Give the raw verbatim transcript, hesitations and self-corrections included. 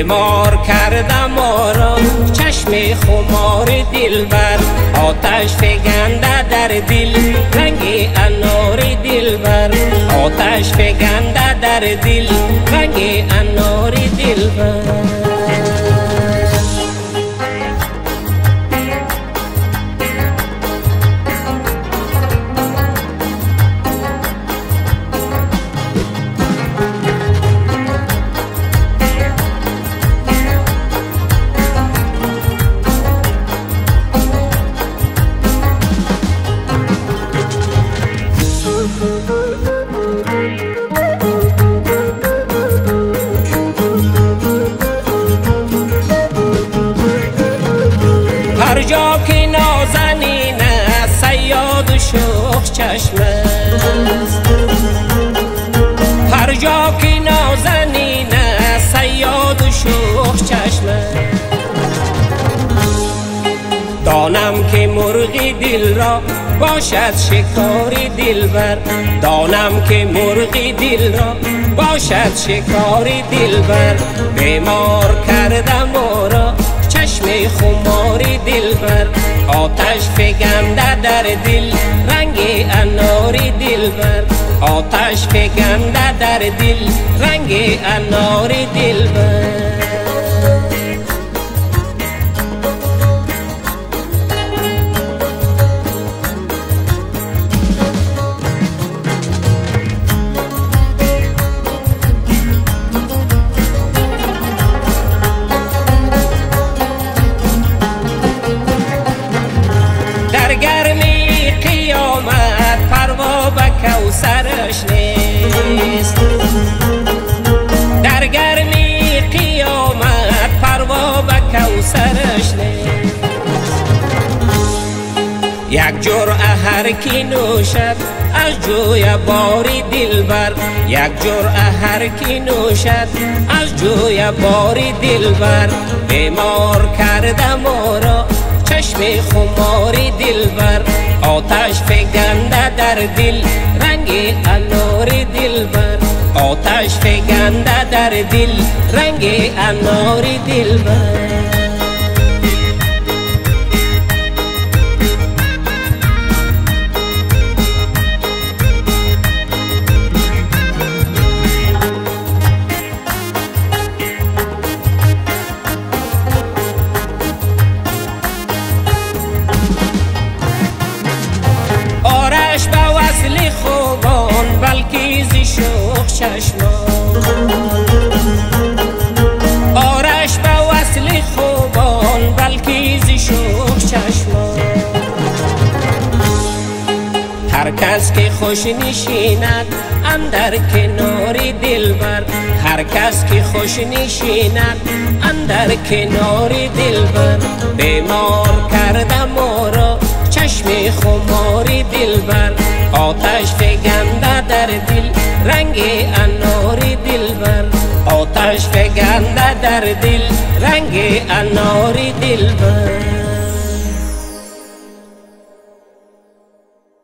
بیمار کرده ما را چشم خمار دلبر، آتش فگنده در دل رنگ انار دلبر، آتش فگنده در دل رنگ انار دلبر. هر جا که نازنین صیاد و شوخ چشم است، هر جا که نازنین صیاد و شوخ چشم است. دانم که مرغی دل را باشد شکاری دلبر، دانم که مرغی دل را باشد شکاری دلبر. بیمار کرده ما را چشم خماری دلبر، آتش فگنده در دل رنگ اناری دلبر، آتش فگنده در دل رنگ اناری دلبر. گرمی قیامت پروا به کوثرش نیست، در گرمی قیامت پروا به کوثرش نیست. یک جرعه هر کی نوشد از جوی باری دلبر، یک جرعه هر کی نوشد از جوی باری دلبر. بیمار کرده ما را چشم خماری دلبر، آتش فگنده در دل رنگ اناری دلبر، آتش فگنده در دل رنگ اناری دلبر. آرش به وصل خوبان بلکی ز شوق چشمان، آرش به وصل خوبان بلکی ز شوق چشمان. هر کس که خوش نشیند اندر کنار دلبر، هر کس که خوش نشیند اندر کنار دلبر. بیمار کرده ما را چشم خماری دلبر، آتش فگنده در دل رنگ اناری دلبر، آتش فگنده در دل رنگ اناری دلبر.